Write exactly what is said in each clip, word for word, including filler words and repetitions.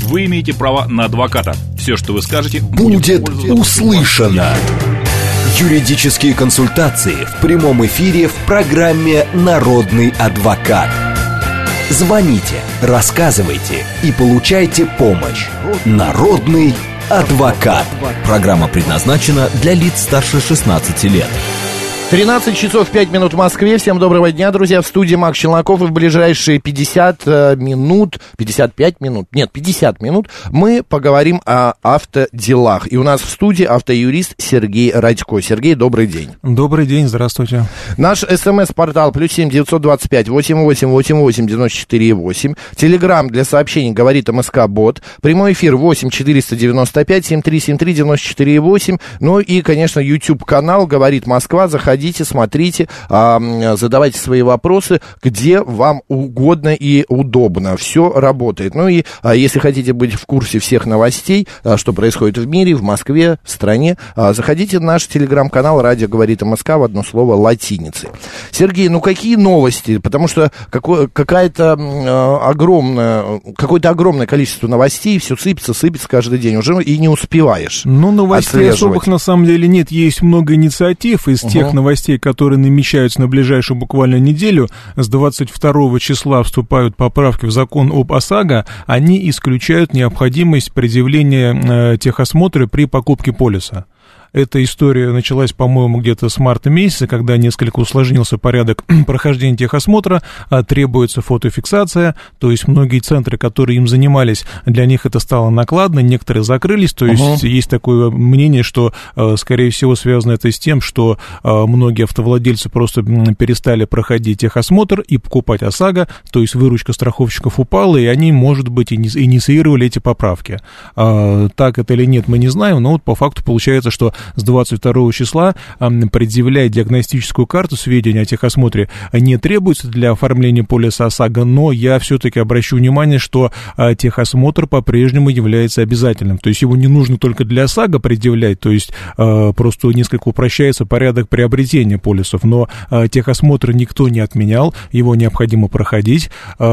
Вы имеете право на адвоката. Все, что вы скажете, будет услышано. Юридические консультации в прямом эфире в программе «Народный адвокат». Звоните, рассказывайте и получайте помощь. Народный адвокат. Программа предназначена для лиц старше шестнадцати лет. тринадцать часов пять минут в Москве. Всем доброго дня, друзья. В студии Макс Челноков. И в ближайшие пятьдесят минут, пятьдесят пять минут, нет, пятьдесят минут мы поговорим о автоделах. И у нас в студии автоюрист Сергей Радько. Сергей, добрый день. Добрый день, здравствуйте. Наш смс-портал плюс семь девятьсот двадцать пять восемьдесят восемь восемьдесят восемь девяносто четыре восемь. Телеграм для сообщений говорит МСК-бот. Прямой эфир восемь четыреста девяносто пять семьдесят три семьдесят три девяносто четыре восемь. Ну и, конечно, YouTube-канал «Говорит Москва». Заходите. Заходите, смотрите, задавайте свои вопросы, где вам угодно и удобно. Все работает. Ну и если хотите быть в курсе всех новостей, что происходит в мире, в Москве, в стране, заходите в наш телеграм-канал «Радио говорит МСК» в одно слово латиницей. Сергей, ну какие новости? Потому что какое, какая-то огромная, какое-то огромное количество новостей, все сыпется, сыпется каждый день. Уже и не успеваешь. Ну, новостей особых на самом деле нет. Есть много инициатив из uh-huh. тех новостей, новостей, которые намечаются на ближайшую буквально неделю. С двадцать второго числа вступают поправки в закон об ОСАГО. Они исключают необходимость предъявления э, техосмотра при покупке полиса. Эта история началась, по-моему, где-то с марта месяца, когда несколько усложнился порядок прохождения техосмотра, требуется фотофиксация, то есть многие центры, которые им занимались, для них это стало накладно, некоторые закрылись, то есть uh-huh. есть такое мнение, что, скорее всего, связано это с тем, что многие автовладельцы просто перестали проходить техосмотр и покупать ОСАГО, то есть выручка страховщиков упала, и они, может быть, инициировали эти поправки. Так это или нет, мы не знаем, но вот по факту получается, что с двадцать второго числа предъявлять диагностическую карту, сведения о техосмотре не требуется для оформления полиса ОСАГО, но я все-таки обращу внимание, что техосмотр по-прежнему является обязательным. То есть его не нужно только для ОСАГО предъявлять, то есть просто несколько упрощается порядок приобретения полисов, но техосмотр никто не отменял, его необходимо проходить.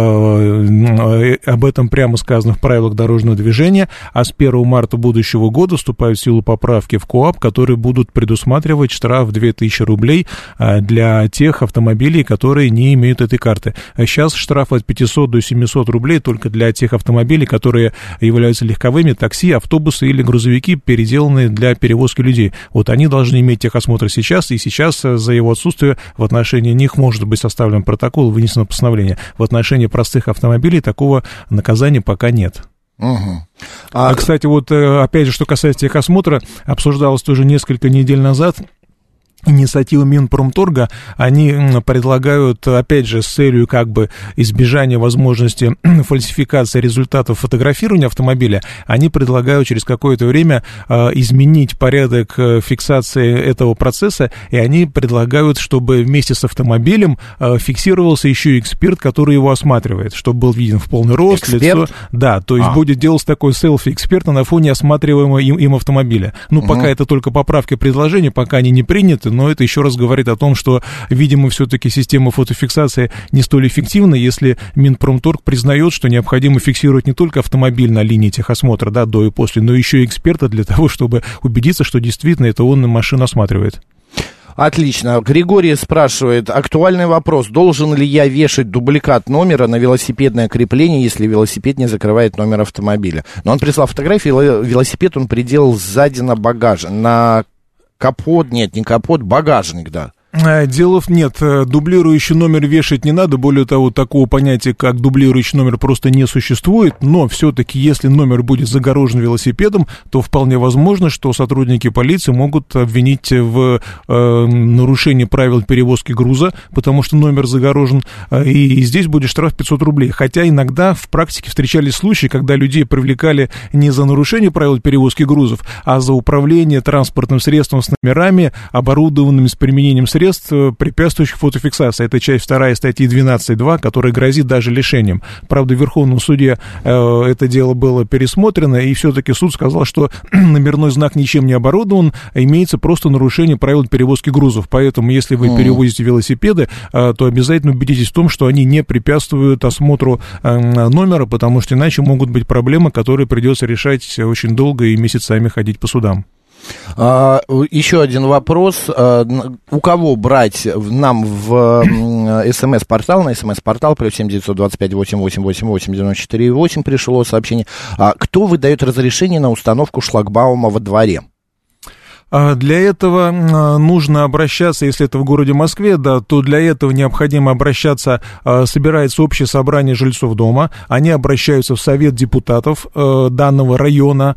Об этом прямо сказано в правилах дорожного движения, а с первого марта будущего года вступают в силу поправки в КоАП, которые будут предусматривать штраф в две тысячи рублей для тех автомобилей, которые не имеют этой карты. Сейчас штраф от пятисот до семисот рублей только для тех автомобилей, которые являются легковыми, такси, автобусы или грузовики, переделанные для перевозки людей. Вот они должны иметь техосмотр сейчас, и сейчас за его отсутствие в отношении них может быть составлен протокол, вынесено постановление. В отношении простых автомобилей такого наказания пока нет. Угу. А, а, кстати, вот опять же, что касается техосмотра, обсуждалось тоже несколько недель назад. Инициатива Минпромторга, они предлагают, опять же, с целью как бы избежания возможности фальсификации результатов фотографирования автомобиля, они предлагают через какое-то время э, изменить порядок фиксации этого процесса, и они предлагают, чтобы вместе с автомобилем э, фиксировался еще и эксперт, который его осматривает, чтобы был виден в полный рост, эксперт? Лицо. Да, то есть а. будет делаться такой селфи эксперта на фоне осматриваемого им, им автомобиля. Ну, угу. пока это только поправки предложения, пока они не приняты, но это еще раз говорит о том, что, видимо, все-таки система фотофиксации не столь эффективна, если Минпромторг признает, что необходимо фиксировать не только автомобиль на линии техосмотра, да, до и после, но еще и эксперта для того, чтобы убедиться, что действительно это он машину осматривает. Отлично. Григорий спрашивает, актуальный вопрос, должен ли я вешать дубликат номера на велосипедное крепление, если велосипед не закрывает номер автомобиля? Но он прислал фотографию, велосипед он приделал сзади на багаж, на капот, нет, не капот, багажник, да. Дело нет, дублирующий номер вешать не надо, более того, такого понятия, как дублирующий номер, просто не существует, но все-таки, если номер будет загорожен велосипедом, то вполне возможно, что сотрудники полиции могут обвинить в э, нарушении правил перевозки груза, потому что номер загорожен, и, и здесь будет штраф пятьсот рублей, хотя иногда в практике встречались случаи, когда людей привлекали не за нарушение правил перевозки грузов, а за управление транспортным средством с номерами, оборудованными с применением средств, средств, препятствующих фотофиксации. Это часть вторая статьи двенадцать два, которая грозит даже лишением. Правда, в Верховном суде э, это дело было пересмотрено, и все-таки суд сказал, что номерной знак ничем не оборудован, а имеется просто нарушение правил перевозки грузов. Поэтому, если вы mm. перевозите велосипеды, э, то обязательно убедитесь в том, что они не препятствуют осмотру э, номера, потому что иначе могут быть проблемы, которые придется решать очень долго и месяцами ходить по судам. А, еще один вопрос. А, у кого брать нам в СМС-портал, на СМС-портал, плюс семь девятьсот двадцать пять восемь восемь восемь восемь девяносто четыре восемь пришло сообщение. А, кто выдает разрешение на установку шлагбаума во дворе? Для этого нужно обращаться, если это в городе Москве, да, то для этого необходимо обращаться, собирается общее собрание жильцов дома, они обращаются в совет депутатов данного района,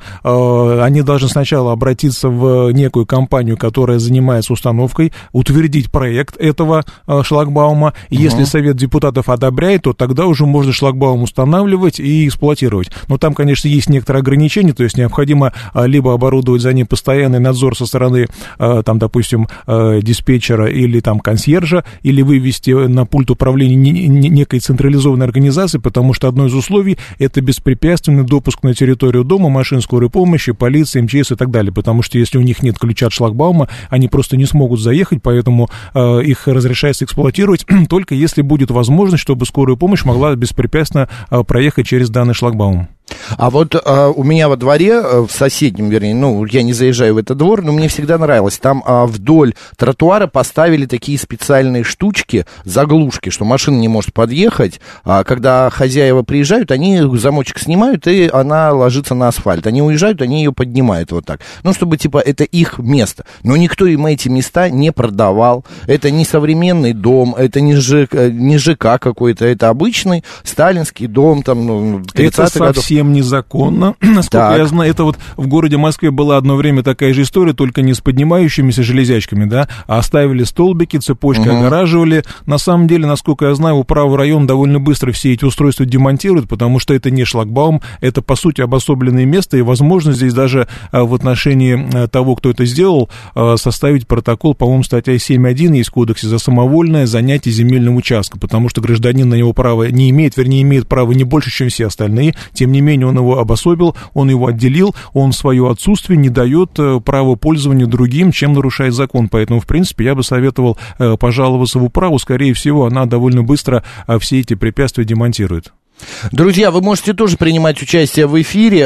они должны сначала обратиться в некую компанию, которая занимается установкой, утвердить проект этого шлагбаума, и угу. если совет депутатов одобряет, то тогда уже можно шлагбаум устанавливать и эксплуатировать. Но там, конечно, есть некоторые ограничения, то есть необходимо либо оборудовать за ним постоянный надзор со стороны, там, допустим, диспетчера или там консьержа, или вывести на пульт управления некой централизованной организации, потому что одно из условий — это беспрепятственный допуск на территорию дома машин скорой помощи, полиции, МЧС и так далее, потому что если у них нет ключа от шлагбаума, они просто не смогут заехать, поэтому их разрешается эксплуатировать только если будет возможность, чтобы скорая помощь могла беспрепятственно проехать через данный шлагбаум. А вот а, у меня во дворе, в соседнем, вернее, ну, я не заезжаю в этот двор, но мне всегда нравилось, там а, вдоль тротуара поставили такие специальные штучки, заглушки, что машина не может подъехать, а когда хозяева приезжают, они замочек снимают, и она ложится на асфальт. Они уезжают, они ее поднимают вот так. Ну, чтобы, типа, это их место. Но никто им эти места не продавал. Это не современный дом, это не ЖК, не ЖК какой-то, это обычный сталинский дом, там, ну, тридцатых годов. Незаконно, насколько так. я знаю, это вот в городе Москве была одно время такая же история, только не с поднимающимися железячками, да, а оставили столбики, цепочкой угу. огораживали. На самом деле, насколько я знаю, управа района довольно быстро все эти устройства демонтируют, потому что это не шлагбаум, это, по сути, обособленное место, и, возможно, здесь даже в отношении того, кто это сделал, составить протокол, по-моему, статья семь один есть в кодексе за самовольное занятие земельного участка, потому что гражданин на него права не имеет, вернее, имеет право не больше, чем все остальные, тем не менее, он его обособил, он его отделил, он в свое отсутствие не дает право пользования другим, чем нарушает закон. Поэтому, в принципе, я бы советовал пожаловаться в управу. Скорее всего, она довольно быстро все эти препятствия демонтирует. Друзья, вы можете тоже принимать участие в эфире.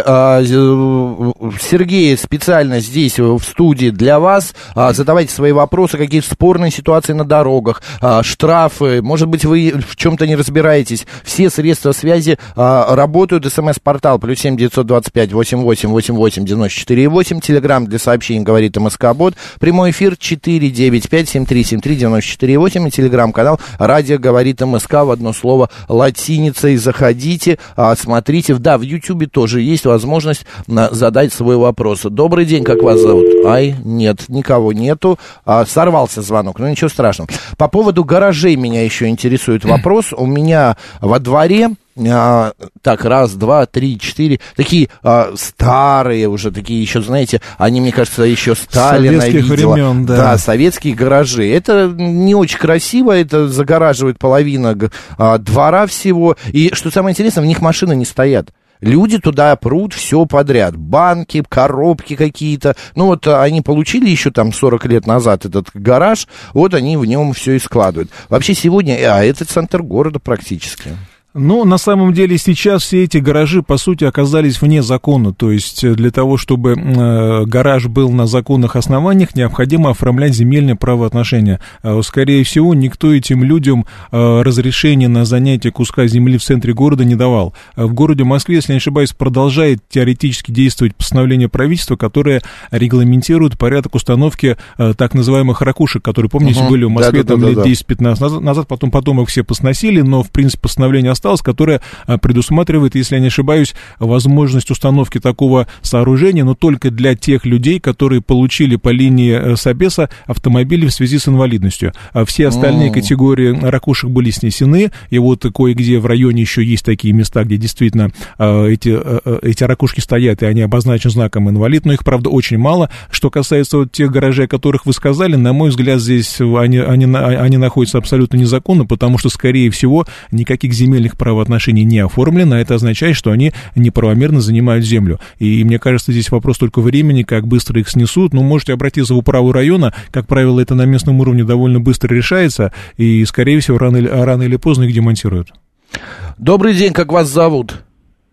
Сергей специально здесь в студии для вас. Задавайте свои вопросы, какие-то спорные ситуации на дорогах, штрафы. Может быть, вы в чем-то не разбираетесь. Все средства связи работают. СМС-портал плюс семь девятьсот двадцать пять восемь восемь восемь восемь девяносто четыре восемь. Телеграмм для сообщений говорит МСК-бот. Прямой эфир четыре девять пять семь три семь три девяносто четыре восемь. И телеграм-канал радио говорит МСК в одно слово латиницей. Заходите. Ходите, смотрите. Да, в Ютьюбе тоже есть возможность задать свой вопрос. Добрый день, как вас зовут? Ай, нет, никого нету. А, сорвался звонок, но ничего страшного. По поводу гаражей меня еще интересует вопрос. У меня во дворе... А, так, раз, два, три, четыре. Такие а, старые уже, такие еще, знаете, они, мне кажется, еще Сталина советских видела. Времен, да. Да, советские гаражи. Это не очень красиво, это загораживает половина а, двора всего. И, что самое интересное, в них машины не стоят. Люди туда прут все подряд. Банки, коробки какие-то. Ну, вот они получили еще там сорок лет назад этот гараж, вот они в нем все и складывают. Вообще сегодня, а это центр города практически. Ну, на самом деле, сейчас все эти гаражи, по сути, оказались вне закона. То есть, для того, чтобы э, гараж был на законных основаниях, необходимо оформлять земельные правоотношения. Э, скорее всего, никто этим людям э, разрешение на занятие куска земли в центре города не давал. В городе Москве, если не ошибаюсь, продолжает теоретически действовать постановление правительства, которое регламентирует порядок установки э, так называемых ракушек, которые, помните, угу. были в Москве да, да, там да, лет да, десять-пятнадцать назад, назад, потом, потом их все посносили, но, в принципе, постановление осталось. осталась, которая предусматривает, если я не ошибаюсь, возможность установки такого сооружения, но только для тех людей, которые получили по линии Собеса автомобили в связи с инвалидностью. А все остальные mm. категории ракушек были снесены, и вот кое-где в районе еще есть такие места, где действительно э, эти, э, эти ракушки стоят, и они обозначены знаком инвалид, но их, правда, очень мало. Что касается вот тех гаражей, о которых вы сказали, на мой взгляд, здесь они, они, они находятся абсолютно незаконно, потому что, скорее всего, никаких земельных правоотношений не оформлено, а это означает, что они неправомерно занимают землю. И мне кажется, здесь вопрос только времени, как быстро их снесут. Ну, можете обратиться в управу района, как правило, это на местном уровне довольно быстро решается, и, скорее всего, рано или, рано или поздно их демонтируют. Добрый день, как вас зовут?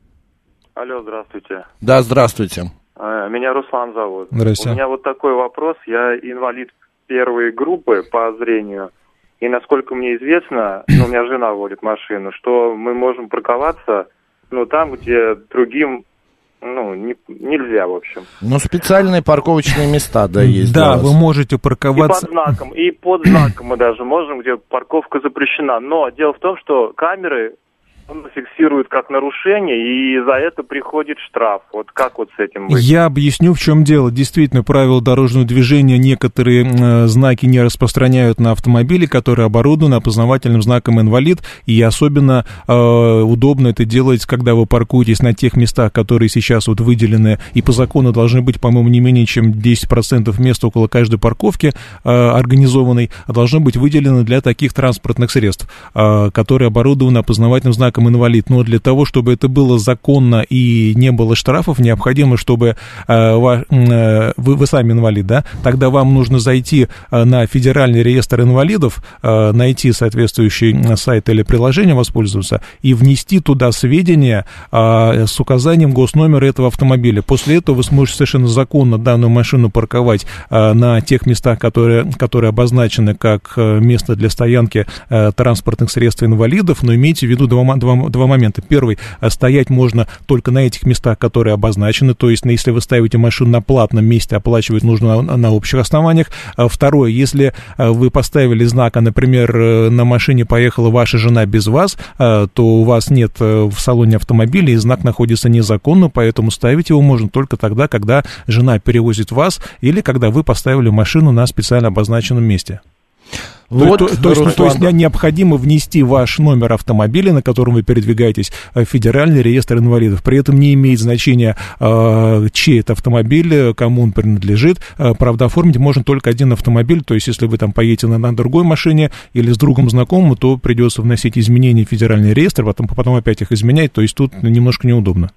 Алло, здравствуйте. Да, здравствуйте. Меня Руслан зовут. Здравствуйте. У меня вот такой вопрос. Я инвалид первой группы по зрению, и, насколько мне известно, ну, у меня жена водит машину, что мы можем парковаться, ну, там, где другим, ну, не, нельзя, в общем. Ну, специальные парковочные места, да, есть. Да, вы можете парковаться. И под знаком, и под знаком мы даже можем, где парковка запрещена. Но дело в том, что камеры фиксируют как нарушение, и за это приходит штраф. Вот как вот с этим быть? Я объясню, в чем дело. Действительно, правила дорожного движения некоторые э, знаки не распространяют на автомобили, которые оборудованы опознавательным знаком инвалид, и особенно э, удобно это делать, когда вы паркуетесь на тех местах, которые сейчас вот выделены, и по закону должны быть, по-моему, не менее чем десять процентов места около каждой парковки э, организованной, должны быть выделены для таких транспортных средств, э, которые оборудованы опознавательным знаком инвалид. Но для того, чтобы это было законно и не было штрафов, необходимо, чтобы э, ва, э, вы, вы сами инвалид, да, тогда вам нужно зайти э, на федеральный реестр инвалидов, э, найти соответствующий сайт или приложение, воспользоваться и внести туда сведения э, с указанием госномера этого автомобиля. После этого вы сможете совершенно законно данную машину парковать э, на тех местах, которые, которые обозначены как место для стоянки э, транспортных средств инвалидов, но имейте в виду два, два Два момента. Первый, стоять можно только на этих местах, которые обозначены, то есть, если вы ставите машину на платном месте, оплачивать нужно на, на общих основаниях. Второе, если вы поставили знак, а, например, на машине поехала ваша жена без вас, то у вас нет в салоне автомобиля, и знак находится незаконно, поэтому ставить его можно только тогда, когда жена перевозит вас, или когда вы поставили машину на специально обозначенном месте. Вот, то, то, то, есть, то есть необходимо внести ваш номер автомобиля, на котором вы передвигаетесь, в федеральный реестр инвалидов. При этом не имеет значения, э, чей это автомобиль, кому он принадлежит. Правда, оформить можно только один автомобиль. То есть, если вы там поедете на, на другой машине или с другом знакомым, то придется вносить изменения в федеральный реестр, потом, потом опять их изменять. То есть, тут немножко неудобно.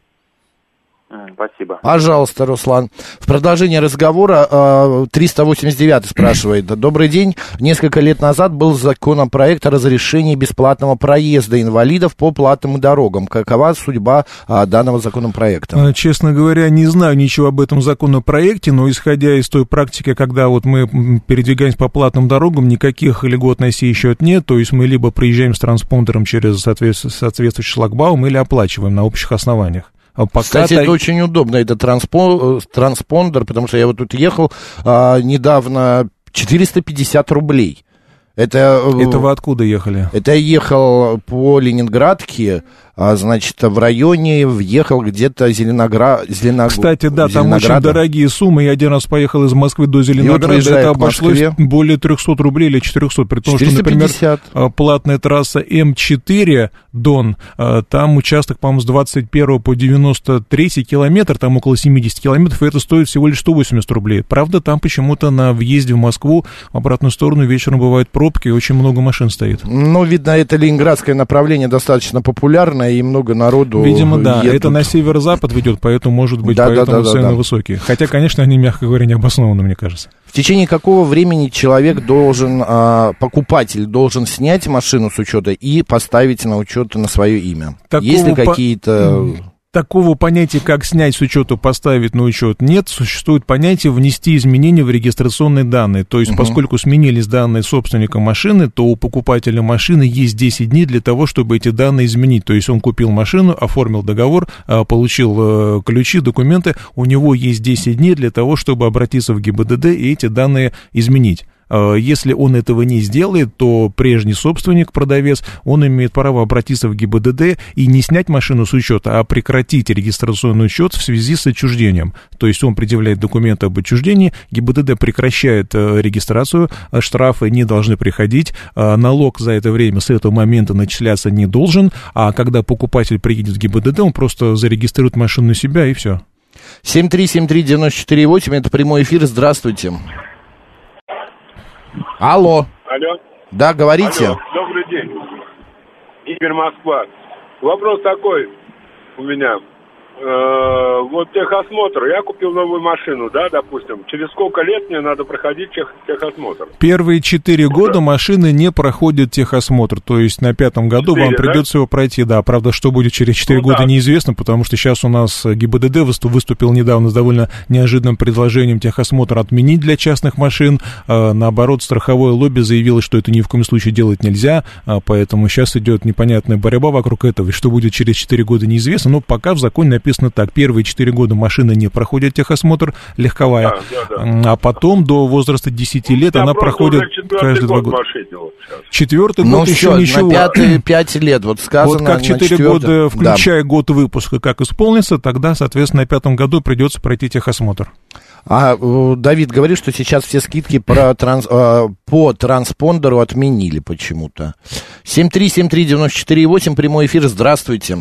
Спасибо. Пожалуйста, Руслан. В продолжение разговора триста восемьдесят девятый спрашивает. Добрый день. Несколько лет назад был законопроект о разрешении бесплатного проезда инвалидов по платным дорогам. Какова судьба данного законопроекта? Честно говоря, не знаю ничего об этом законопроекте, но исходя из той практики, когда вот мы передвигаемся по платным дорогам, никаких льгот на сей счет нет. То есть мы либо проезжаем с транспондером через соответствующий шлагбаум, или оплачиваем на общих основаниях. Пока Кстати, это очень удобно, это транспо, транспондер, потому что я вот тут ехал а, недавно, четыреста пятьдесят рублей. Это, это вы откуда ехали? Это я ехал по Ленинградке, а, значит, в районе въехал где-то Зеленоград... Зеленог... Кстати, да, там очень дорогие суммы. Я один раз поехал из Москвы до Зеленограда, вот это обошлось более триста рублей или четыреста, при том, что, например, платная трасса эм четыре Дон, там участок, по-моему, с двадцать первого по девяносто третий километр, там около семьдесят километров, и это стоит всего лишь сто восемьдесят рублей. Правда, там почему-то на въезде в Москву в обратную сторону вечером бывают пробки, и очень много машин стоит. Ну, видно, это ленинградское направление достаточно популярное, и много народу. Видимо, да. едут. Это на северо-запад ведет, поэтому, может быть, да, поэтому да, да, цены да, да. высокие. Хотя, конечно, они, мягко говоря, не обоснованы, мне кажется. В течение какого времени человек должен, а, покупатель должен снять машину с учета и поставить на учет на свое имя? Такого Есть ли по... какие-то... Такого понятия, как снять с учета, поставить на учет, нет. Существует понятие внести изменения в регистрационные данные. То есть, uh-huh. поскольку сменились данные собственника машины, то у покупателя машины есть десять дней для того, чтобы эти данные изменить. То есть, он купил машину, оформил договор, получил ключи, документы. У него есть десять дней для того, чтобы обратиться в ГИБДД и эти данные изменить. Если он этого не сделает, то прежний собственник, продавец, он имеет право обратиться в ГИБДД и не снять машину с учета, а прекратить регистрационный учет в связи с отчуждением. То есть он предъявляет документы об отчуждении, ГИБДД прекращает регистрацию, штрафы не должны приходить, налог за это время с этого момента начисляться не должен, а когда покупатель приедет в ГИБДД, он просто зарегистрирует машину на себя и все. семь три семь три девять четыре восемь, это прямой эфир, здравствуйте. Алло. Алло. Да, говорите. Алло. Добрый день. Игорь, Москва. Вопрос такой у меня. Э, вот техосмотр. Я купил новую машину, да, допустим. Через сколько лет мне надо проходить тех, техосмотр? Первые четыре года машины не проходят техосмотр. То есть на пятом году четыре, вам придется да? его пройти. Да, правда, что будет через четыре ну, года, да. неизвестно, потому что сейчас у нас ГИБДД выступил недавно с довольно неожиданным предложением техосмотр отменить для частных машин. Наоборот, страховое лобби заявило, что это ни в коем случае делать нельзя, поэтому сейчас идет непонятная борьба вокруг этого. И что будет через четыре года, неизвестно, но пока в законе написано так, первые четыре года машина не проходит техосмотр, легковая, да, да, да. а потом до возраста десяти лет да, она проходит каждые два года. Четвертый ну, год еще все, ничего. На пятый, пять лет, вот сказано. Вот как четыре года, включая да. год выпуска, как исполнится, тогда, соответственно, на пятом году придется пройти техосмотр. А Давид говорит, что сейчас все скидки про транс, по транспондеру отменили почему-то. семь три семь три девять четыре восемь, прямой эфир, здравствуйте.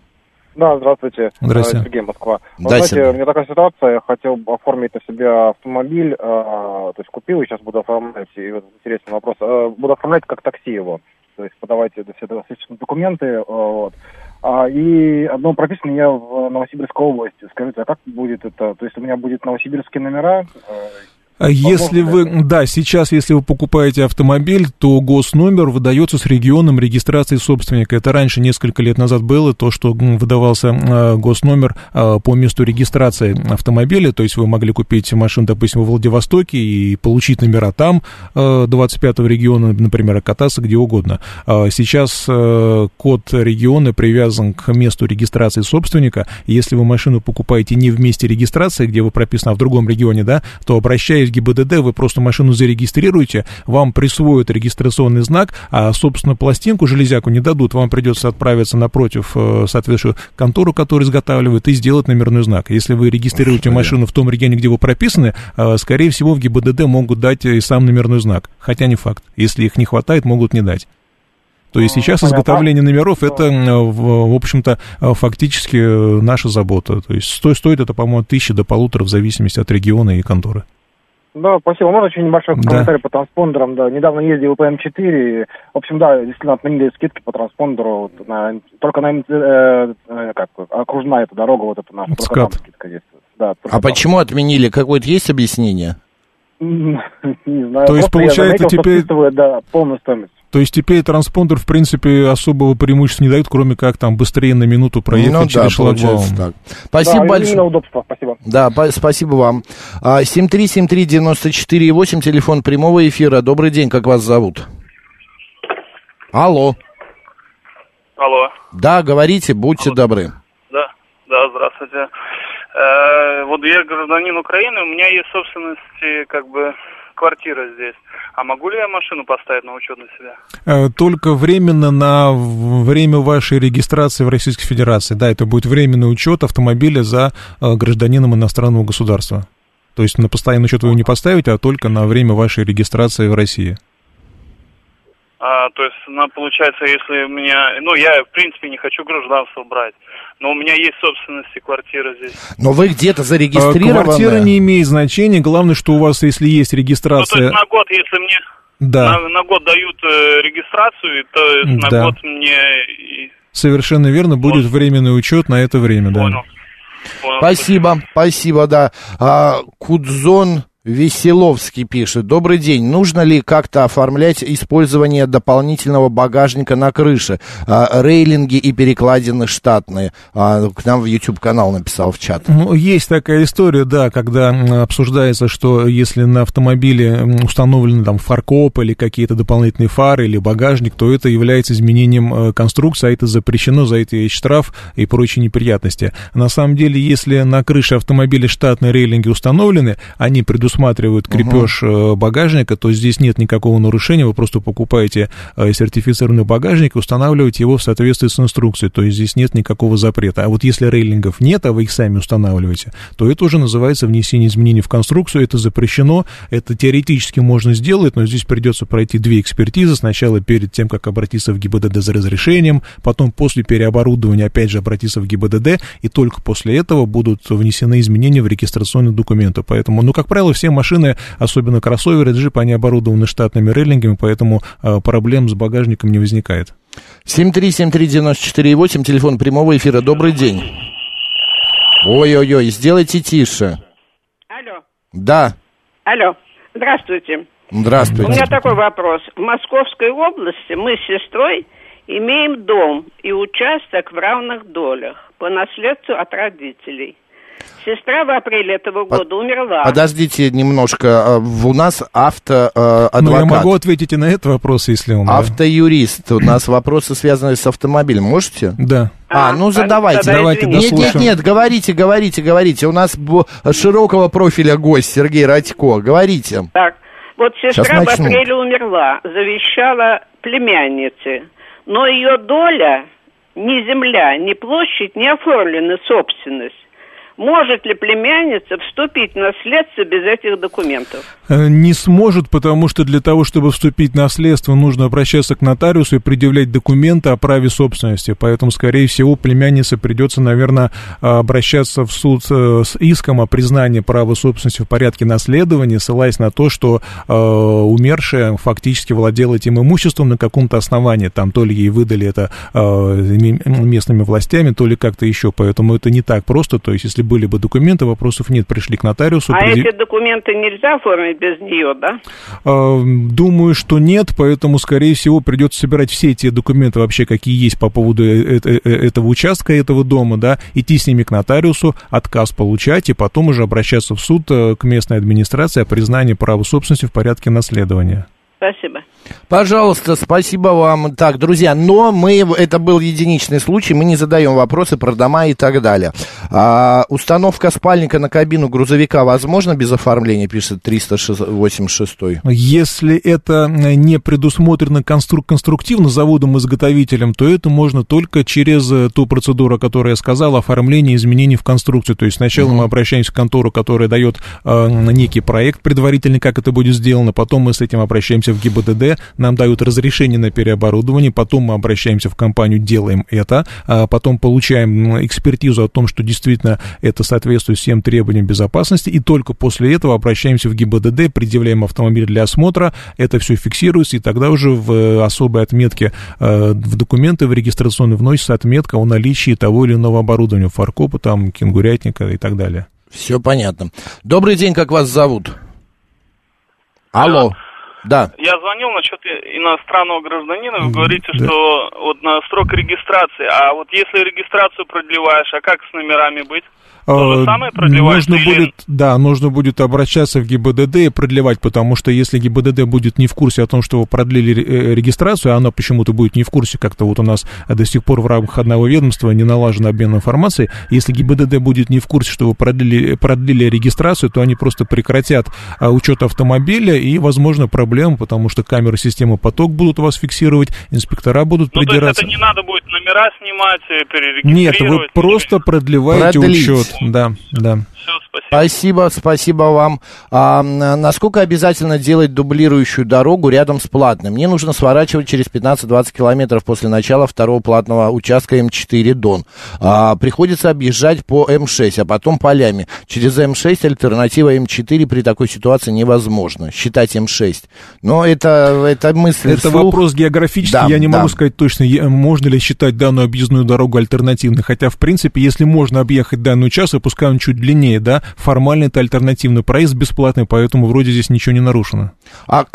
Да, здравствуйте. Здравствуйте. Сергей, Москва. Да, знаете, Сергей. у меня такая ситуация, я хотел оформить на себя автомобиль, э, то есть купил и сейчас буду оформлять, и вот интересный вопрос, э, буду оформлять как такси его, то есть подавать все документы, э, вот. А, и одно прописано я в Новосибирской области. Скажите, а как будет это? То есть у меня будет новосибирские номера? Э, Если вы, да, сейчас, если вы покупаете автомобиль, то госномер выдается с регионом регистрации собственника. Это раньше, несколько лет назад было, то, что выдавался э, госномер э, по месту регистрации автомобиля, то есть вы могли купить машину, допустим, во Владивостоке и получить номера там, э, двадцать пятого региона, например, кататься где угодно. Э, сейчас э, код региона привязан к месту регистрации собственника. Если вы машину покупаете не в месте регистрации, где вы прописаны, а в другом регионе, да, то обращаясь в ГИБДД, вы просто машину зарегистрируете, вам присвоят регистрационный знак, а, собственно, пластинку, железяку не дадут, вам придется отправиться напротив соответствующую контору, которая изготавливает, и сделать номерной знак. Если вы регистрируете машину в том регионе, где вы прописаны, скорее всего, в ГИБДД могут дать и сам номерной знак, хотя не факт. Если их не хватает, могут не дать. То есть сейчас изготовление номеров — это, в общем-то, фактически наша забота. То есть стоит это, по-моему, от тысячи до полутора, в зависимости от региона и конторы. Да, спасибо. Можно очень небольшой да. комментарий по транспондерам? Да, недавно ездил по эм четыре. В общем, да, действительно отменили скидки по транспондеру. На, только на э, э, как, окружная эта дорога, вот эта наша. Только там скидка действует. Да, а там. Почему отменили? Какое-то есть объяснение? Не знаю. То есть, получается, заметил, теперь... Да, полную стоимость. То есть теперь транспондер, в принципе, особого преимущества не дает, кроме как там быстрее на минуту проехать ну, через да, шлагбаум. Так. Спасибо да, большое. Удобства, спасибо. Да, по- спасибо вам. семь три семь три девять четыре восемь, телефон прямого эфира. Добрый день, как вас зовут? Алло. Алло. Да, говорите, будьте Алло. добры. Да, да, здравствуйте. Э, вот я гражданин Украины, у меня есть собственности, как бы, квартира здесь. А могу ли я машину поставить на учет на себя? Только временно на время вашей регистрации в Российской Федерации. Да, это будет временный учет автомобиля за гражданином иностранного государства. То есть на постоянный учет вы его не поставите, а только на время вашей регистрации в России. А, то есть, ну, получается, если у меня... Ну, я, в принципе, не хочу гражданство брать, но у меня есть собственность и квартира здесь. Но вы где-то зарегистрированы? Квартира не имеет значения, главное, что у вас, если есть регистрация... Ну, то есть на год, если мне... Да. На, на год дают э, регистрацию, то есть на да. год мне... Совершенно верно, будет вот. Временный учет на это время, да. Понял. Понял. Спасибо, спасибо, да. А, Кудзон Веселовский пишет. Добрый день. Нужно ли как-то оформлять использование дополнительного багажника на крыше? А, рейлинги и перекладины штатные. А, к нам в YouTube-канал написал в чат. Ну, есть такая история, да, когда обсуждается, что если на автомобиле установлены там фаркоп или какие-то дополнительные фары или багажник, то это является изменением конструкции, а это запрещено, за это есть штраф и прочие неприятности. На самом деле, если на крыше автомобиля штатные рейлинги установлены, они предусмотрены предусматривают крепеж uh-huh. багажника, то здесь нет никакого нарушения, вы просто покупаете сертифицированный багажник и устанавливаете его в соответствии с инструкцией, то есть здесь нет никакого запрета. А вот если рейлингов нет, а вы их сами устанавливаете, то это уже называется внесение изменений в конструкцию, это запрещено, это теоретически можно сделать, но здесь придется пройти две экспертизы, сначала перед тем, как обратиться в ГИБДД за разрешением, потом после переоборудования опять же обратиться в ГИБДД, и только после этого будут внесены изменения в регистрационные документы. Поэтому, ну, как правило, все машины, особенно кроссоверы, джипы, они оборудованы штатными рейлингами, поэтому э, проблем с багажником не возникает. семь три семь три девять четыре восемь, телефон прямого эфира. Добрый день. Ой-ой-ой, сделайте тише. Алло. Да. Алло. Здравствуйте. Здравствуйте. У меня такой вопрос. В Московской области мы с сестрой имеем дом и участок в равных долях по наследству от родителей. Сестра в апреле этого года умерла. Подождите немножко. У нас автоадвокат. Ну, я могу ответить и на этот вопрос, если он... Автоюрист. У нас вопросы, связанные с автомобилем. Можете? Да. А, ну задавайте. Давайте нет, нет, нет, говорите, говорите, говорите. У нас широкого профиля гость Сергей Радько. Говорите. Так, вот сестра в апреле умерла, завещала племяннице. Но ее доля, ни земля, ни площадь не оформлены собственность. Может ли племянница вступить в наследство без этих документов? Не сможет, потому что для того, чтобы вступить в наследство, нужно обращаться к нотариусу и предъявлять документы о праве собственности. Поэтому, скорее всего, племяннице придется, наверное, обращаться в суд с иском о признании права собственности в порядке наследования, ссылаясь на то, что э, умершая фактически владела этим имуществом на каком-то основании. Там то ли ей выдали это э, местными властями, то ли как-то еще. Поэтому это не так просто. То есть, если были бы документы, вопросов нет, пришли к нотариусу. А пред... эти документы нельзя оформить без нее, да? Думаю, что нет, поэтому, скорее всего, придется собирать все те документы вообще, какие есть по поводу этого участка, этого дома, да, идти с ними к нотариусу, отказ получать, и потом уже обращаться в суд к местной администрации о признании права собственности в порядке наследования. Спасибо. Пожалуйста, спасибо вам. Так, друзья, но мы, это был единичный случай, мы не задаем вопросы про дома и так далее. А, установка спальника на кабину грузовика возможно без оформления, пишет триста восемьдесят шесть. Если это не предусмотрено конструк- конструктивно заводом-изготовителем, то это можно только через ту процедуру, о которой я сказал, оформление изменений в конструкцию. То есть сначала mm-hmm. мы обращаемся в контору, которая дает э, некий проект предварительный, как это будет сделано, потом мы с этим обращаемся в ГИБДД, нам дают разрешение на переоборудование, потом мы обращаемся в компанию, делаем это, а потом получаем экспертизу о том, что действительно это соответствует всем требованиям безопасности, и только после этого обращаемся в ГИБДД, предъявляем автомобиль для осмотра, это все фиксируется, и тогда уже в особой отметке в документы, в регистрационные вносится отметка о наличии того или иного оборудования, фаркопа, там, кенгурятника и так далее. Все понятно. Добрый день, как вас зовут? Алло. Да. Я звонил насчет иностранного гражданина, вы говорите, да. что вот на срок регистрации, а вот если регистрацию продлеваешь, а как с номерами быть? То же самое продлевается? Нужно или... будет, да, нужно будет обращаться в ГИБДД и продлевать, потому что если ГИБДД будет не в курсе о том, что вы продлили регистрацию, а она почему-то будет не в курсе, как-то вот у нас до сих пор в рамках одного ведомства не налажен обмен информацией, если ГИБДД будет не в курсе, что вы продлили, продлили регистрацию, то они просто прекратят учет автомобиля и, возможно, проблемы, потому что камеры системы поток будут вас фиксировать, инспектора будут ну, придираться. То есть это не надо будет номера снимать, перерегистрировать? Нет, вы просто продлеваете Продлить. учет. Да, да. Все, спасибо. Спасибо, спасибо вам. А, насколько обязательно делать дублирующую дорогу рядом с платным? Мне нужно сворачивать через пятнадцать-двадцать километров после начала второго платного участка эм четыре Дон. А, приходится объезжать по эм шесть, а потом полями. Через эм шесть альтернатива эм четыре при такой ситуации невозможно. Считать эм шесть. Но это, это мысль Это вслух. вопрос географический. Да, Я не да. могу сказать точно, можно ли считать данную объездную дорогу альтернативной. Хотя, в принципе, если можно объехать данный участок, пускай он чуть длиннее, да, формально это альтернативный проезд бесплатный, поэтому вроде здесь ничего не нарушено. А к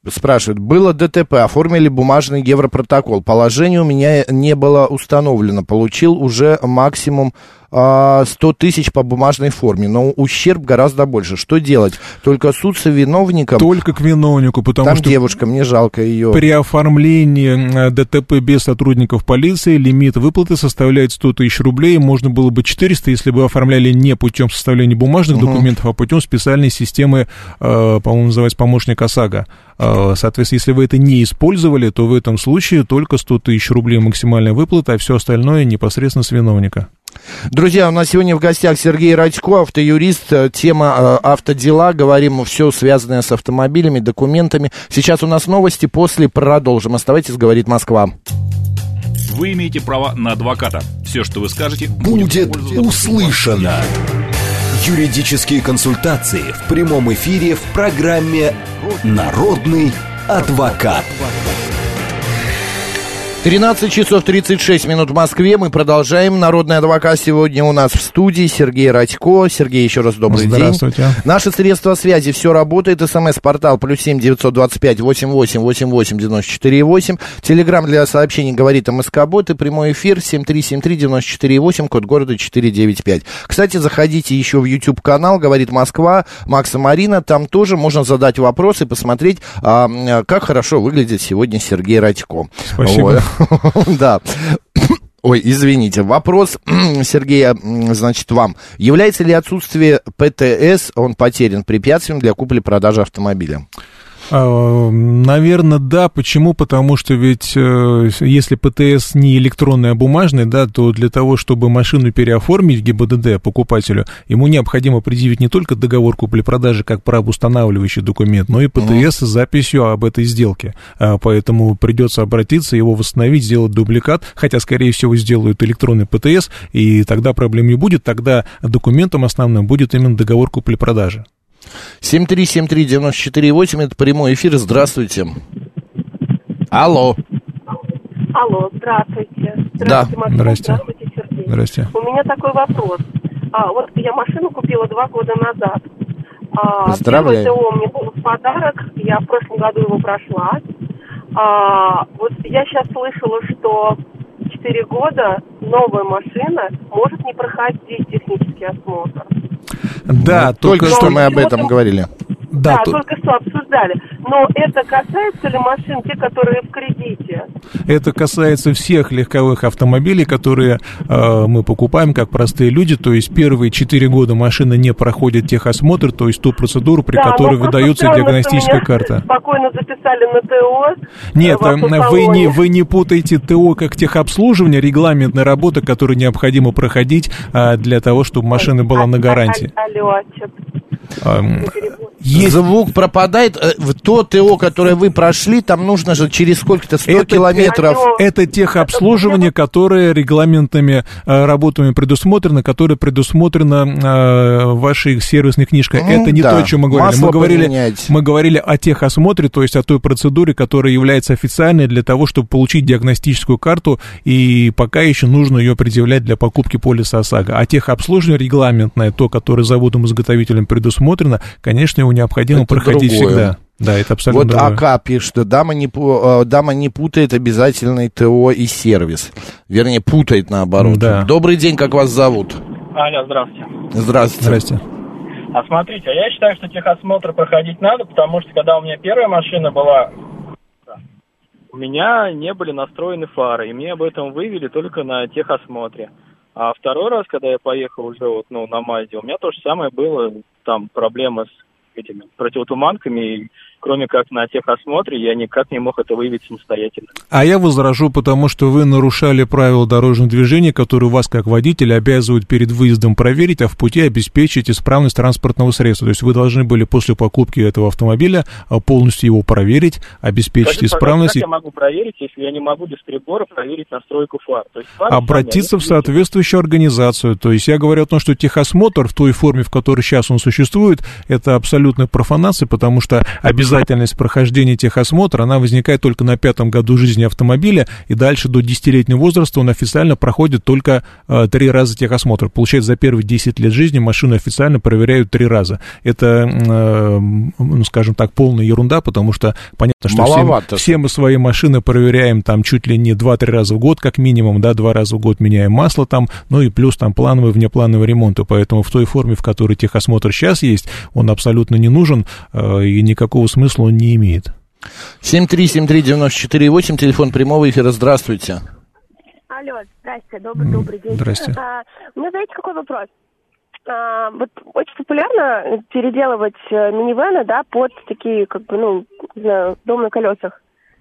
Спрашивают, было ДТП, оформили бумажный европротокол. Положение у меня не было установлено. Получил уже максимум а, сто тысяч по бумажной форме, но ущерб гораздо больше. Что делать? Только суд с виновником? Только к виновнику, потому Там что... девушка, мне жалко ее. При оформлении ДТП без сотрудников полиции лимит выплаты составляет сто тысяч рублей. Можно было бы четыреста, если бы оформляли не путем составления бумажных угу. документов, а путем специальной системы, э, по-моему, называется помощник ОСАГО. Соответственно, если вы это не использовали, то в этом случае только сто тысяч рублей максимальная выплата, а все остальное непосредственно с виновника. Друзья, у нас сегодня в гостях Сергей Радько, автоюрист, тема автодела, говорим все связанное с автомобилями, документами. Сейчас у нас новости, после продолжим. Оставайтесь, говорит Москва. Вы имеете право на адвоката. Все, что вы скажете, будет, будет услышано. Юридические консультации в прямом эфире в программе «Народный адвокат». тринадцать часов тридцать шесть минут в Москве. Мы продолжаем. Народный адвокат сегодня у нас в студии. Сергей Радько. Сергей, еще раз добрый Здравствуйте. день. Наши средства связи. Все работает. СМС-портал плюс семь девятьсот двадцать пять восемь восемь восемь восемь девяносто четыре восемь. Телеграмм для сообщений говорит МСК-бот. И прямой эфир семь три семь три девяносто четыре восемь, код города четыре девять пять. Кстати, заходите еще в YouTube-канал «Говорит Москва» Макса Марина. Там тоже можно задать вопросы, посмотреть, а, как хорошо выглядит сегодня Сергей Радько. Спасибо. Вот. Да. Ой, извините. Вопрос, Сергея, значит, вам. Является ли отсутствие ПТС, он потерян, препятствием для купли-продажи автомобиля? Наверное, да. Почему? Потому что ведь если ПТС не электронный, а бумажный, да, то для того, чтобы машину переоформить в ГИБДД покупателю, ему необходимо предъявить не только договор купли-продажи как правоустанавливающий документ, но и ПТС с записью об этой сделке. Поэтому придется обратиться, его восстановить, сделать дубликат, хотя, скорее всего, сделают электронный ПТС, и тогда проблем не будет, тогда документом основным будет именно договор купли-продажи. семь три семь три девяносто четыре восемь, это прямой эфир, здравствуйте. Алло. Алло, здравствуйте. Здравствуйте, да. Максим, Здрасте. Здравствуйте, Сергей. Здрасте. У меня такой вопрос. А, вот я машину купила два года назад. А, Поздравляю. Первый ТО мне был в подарок, я в прошлом году его прошла. А, вот я сейчас слышала, что четыре года новая машина может не проходить технический осмотр. Да, ну, только, только что мы об этом говорили. Да, да то... только что обсуждали. Но это касается ли машин, те, которые в кредите? Это касается всех легковых автомобилей, которые э, мы покупаем как простые люди. То есть первые четыре года машина не проходит техосмотр, то есть ту процедуру, при да, которой выдается странно, диагностическая карта. Спокойно записали на ТО. Нет, вы не, вы не путаете ТО как техобслуживание, регламентная работа, которую необходимо проходить э, для того, чтобы машина была а, на гарантии. А, алло, а, Есть... Звук пропадает. В то ТО, которое вы прошли, там нужно же через сколько-то сто это, километров. Это, это техобслуживание, которое регламентными э, работами предусмотрено, которое предусмотрено э, вашей сервисной книжкой. Mm, это не да. то, о чем мы говорили. Мы говорили, мы говорили о техосмотре, то есть о той процедуре, которая является официальной для того, чтобы получить диагностическую карту, и пока еще нужно ее предъявлять для покупки полиса ОСАГО. А техобслуживание регламентное, то, которое заводом-изготовителем предусмотрено, конечно, его необходимо это проходить другое. Всегда. Да, это абсолютно Вот другое. АК пишет, что дама не, дама не путает обязательный ТО и сервис. Вернее, путает наоборот. Да. Добрый день, как вас зовут? Аня, здравствуйте. Здравствуйте. Здравствуйте. А смотрите, я считаю, что техосмотр проходить надо, потому что когда у меня первая машина была, у меня не были настроены фары, и мне об этом вывели только на техосмотре. А второй раз, когда я поехал уже вот, ну, на МАЗе, у меня то же самое было, там проблема с этими противотуманками, и кроме как на техосмотре, я никак не мог это выявить самостоятельно. А я возражу, потому что вы нарушали правила дорожного движения, которые вас, как водителя, обязывают перед выездом проверить, а в пути обеспечить исправность транспортного средства. То есть вы должны были после покупки этого автомобиля полностью его проверить, обеспечить Скажите, исправность. Как я могу проверить, если я не могу без прибора проверить настройку фар? То есть фары обратиться в соответствующую организацию. То есть я говорю о том, что техосмотр в той форме, в которой сейчас он существует, это абсолютная профанация, потому что обязательно обязательность прохождения техосмотра, она возникает только на пятом году жизни автомобиля, и дальше до десятилетнего возраста он официально проходит только э, три раза техосмотр. Получается, за первые десять лет жизни машину официально проверяют три раза. Это, э, ну, скажем так, полная ерунда, потому что понятно, что все, все мы свои машины проверяем там чуть ли не два-три раза в год, как минимум, да, два раза в год меняем масло там, ну и плюс там плановый, внеплановый ремонт. Поэтому в той форме, в которой техосмотр сейчас есть, он абсолютно не нужен э, и никакого смысла он не имеет. семь три семь три девять четыре восемь, телефон прямого эфира, здравствуйте. Алло, здрасте, добрый, добрый день. Здрасте. А, у меня, знаете, какой вопрос? А, вот очень популярно переделывать минивэны, да, под такие, как бы, ну, не знаю, дом на колесах.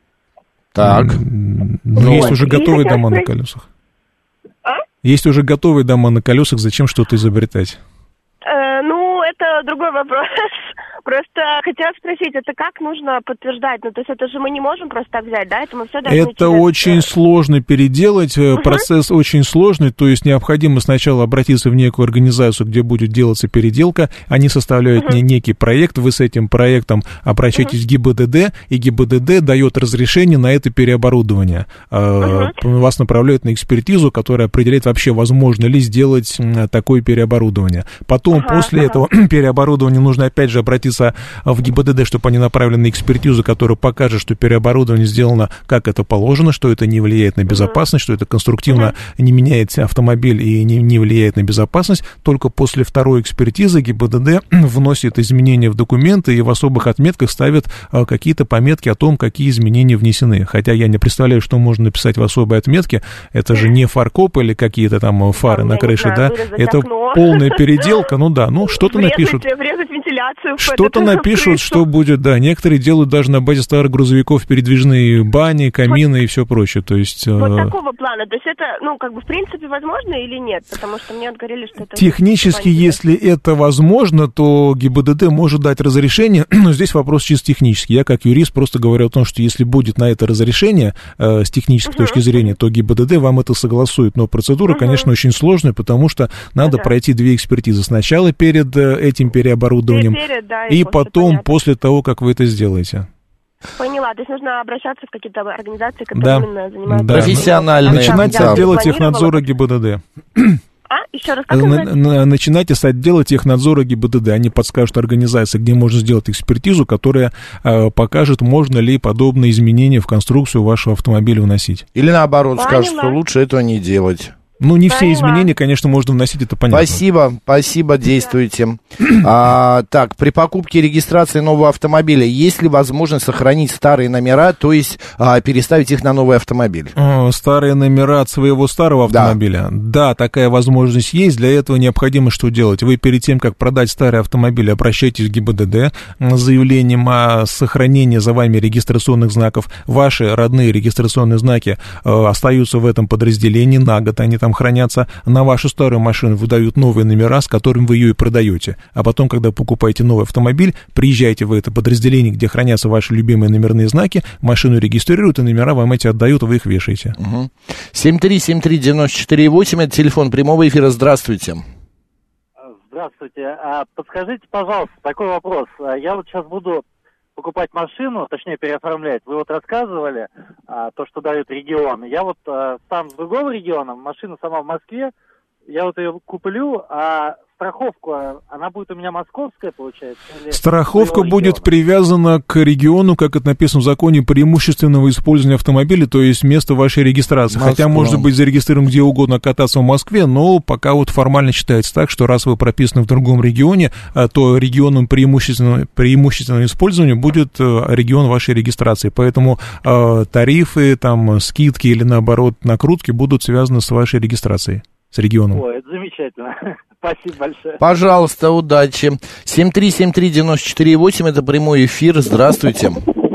Так. Ну, вот. Есть уже готовые дома спросить... на колесах. А? Есть уже готовые дома на колесах, зачем что-то изобретать? Э, ну, это другой вопрос. Просто хотела спросить, это как нужно подтверждать? Ну, то есть это же мы не можем просто так взять, да? Это мы все должны... Это через... очень сложно переделать, uh-huh. процесс очень сложный, то есть необходимо сначала обратиться в некую организацию, где будет делаться переделка, они составляют uh-huh. некий проект, вы с этим проектом обращаетесь uh-huh. в ГИБДД, и ГИБДД дает разрешение на это переоборудование. Uh-huh. Вас направляют на экспертизу, которая определяет вообще, возможно ли сделать такое переоборудование. Потом, uh-huh. после uh-huh. этого переоборудования нужно опять же обратиться в ГИБДД, чтобы они направили на экспертизу, которая покажет, что переоборудование сделано как это положено, что это не влияет на безопасность, что это конструктивно не меняет автомобиль и не, не влияет на безопасность. Только после второй экспертизы ГИБДД вносит изменения в документы и в особых отметках ставит какие-то пометки о том, какие изменения внесены. Хотя я не представляю, что можно написать в особой отметке. Это же не фаркоп или какие-то там фары на крыше, да? Это полная переделка, ну да, ну что-то напишут. Что-то напишут, что будет, да. Некоторые делают даже на базе старых грузовиков передвижные бани, камины вот, и все прочее. То есть, вот э... такого плана. То есть это, ну, как бы в принципе возможно или нет? Потому что мне говорили, что это... Технически, если это возможно, то ГИБДД может дать разрешение, но здесь вопрос чисто технический. Я как юрист просто говорю о том, что если будет на это разрешение э, с технической uh-huh. точки зрения, то ГИБДД вам это согласует. Но процедура, uh-huh. конечно, очень сложная, потому что надо uh-huh. пройти две экспертизы. Сначала перед э, этим переоборудованием, перед, да, и, и потом, понятно. После того, как вы это сделаете. Поняла, то есть нужно обращаться в какие-то организации, которые да. именно занимаются... Да. Профессиональные. Начинать с отдела технадзора ГИБДД. А? Еще раз, как называется? Начинайте с отдела технадзора ГИБДД. Они подскажут организации, где можно сделать экспертизу, которая э, покажет, можно ли подобные изменения в конструкцию вашего автомобиля вносить. Или наоборот, Поняла. Скажут, что лучше этого не делать. Ну, не все изменения, конечно, можно вносить, это понятно. Спасибо, спасибо, действуйте. А, так, при покупке и регистрации нового автомобиля есть ли возможность сохранить старые номера, то есть а, переставить их на новый автомобиль? Старые номера от своего старого автомобиля? Да. Да, такая возможность есть. Для этого необходимо что делать? Вы перед тем, как продать старый автомобиль, обращайтесь в ГИБДД с заявлением о сохранении за вами регистрационных знаков. Ваши родные регистрационные знаки э, остаются в этом подразделении на год, они там хранятся. На вашу старую машину выдают новые номера, с которыми вы ее и продаете. А потом, когда покупаете новый автомобиль, приезжайте в это подразделение, где хранятся ваши любимые номерные знаки, машину регистрируют, и номера вам эти отдают, вы их вешаете. Угу. семь три семь три девять четыре восемь, это телефон прямого эфира. Здравствуйте. Здравствуйте. А, подскажите, пожалуйста, такой вопрос. Я вот сейчас буду покупать машину, точнее переоформлять. Вы вот рассказывали а, то, что дают регион. Я вот а, сам с другого региона, машина сама в Москве, я вот ее куплю, а страховку, она будет у меня московская, получается? Или страховка будет привязана к региону, как это написано в законе, преимущественного использования автомобиля, то есть место вашей регистрации. Москва. Хотя можно быть зарегистрирован где угодно, кататься в Москве, но пока вот формально считается так, что раз вы прописаны в другом регионе, то регионом преимущественного, преимущественного использования будет регион вашей регистрации. Поэтому э, тарифы, там, скидки или, наоборот, накрутки будут связаны с вашей регистрацией, с регионом. Ой, это замечательно. Спасибо большое. Пожалуйста, удачи. семь три семь три девять четыре восемь, это прямой эфир. Здравствуйте.